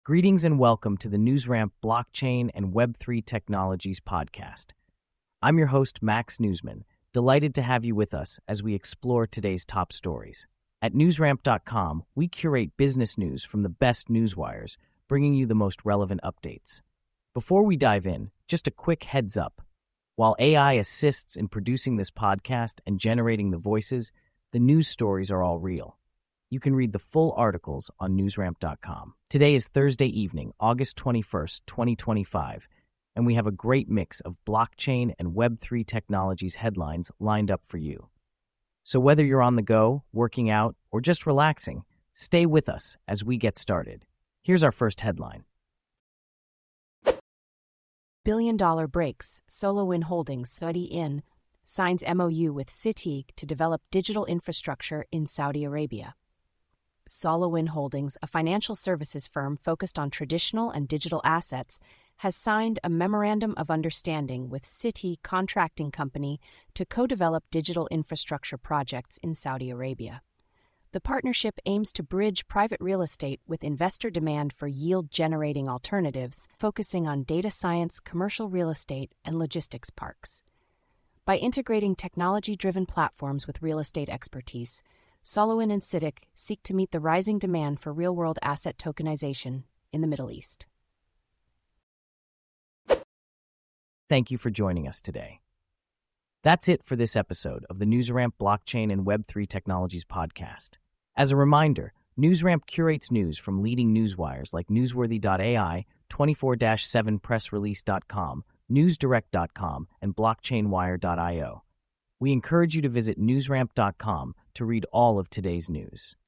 Greetings and welcome to the NewsRamp Blockchain and Web3 Technologies podcast. I'm your host, Max Newsman, delighted to have you with us as we explore today's top stories. At newsramp.com, we curate business news from the best newswires, bringing you the most relevant updates. Before we dive in, just a quick heads up. While AI assists in producing this podcast and generating the voices, the news stories are all real. You can read the full articles on newsramp.com. Today is Thursday evening, August 21st, 2025, and we have a great mix of blockchain and Web3 technologies headlines lined up for you. So whether you're on the go, working out, or just relaxing, stay with us as we get started. Here's our first headline. Billion-dollar breaks, SolarWinds Holdings signs MOU with CITIC to develop digital infrastructure in Saudi Arabia. SolarWinds Holdings, a financial services firm focused on traditional and digital assets, has signed a memorandum of understanding with CITIC Contracting Company to co-develop digital infrastructure projects in Saudi Arabia. The partnership aims to bridge private real estate with investor demand for yield-generating alternatives, focusing on data science, commercial real estate, and logistics parks. By integrating technology-driven platforms with real estate expertise, SolarWinds and CITIC seek to meet the rising demand for real-world asset tokenization in the Middle East. Thank you for joining us today. That's it for this episode of the NewsRamp Blockchain and Web3 Technologies podcast. As a reminder, NewsRamp curates news from leading newswires like Newsworthy.ai, 24/7pressrelease.com, NewsDirect.com, and BlockchainWire.io. We encourage you to visit newsramp.com to read all of today's news.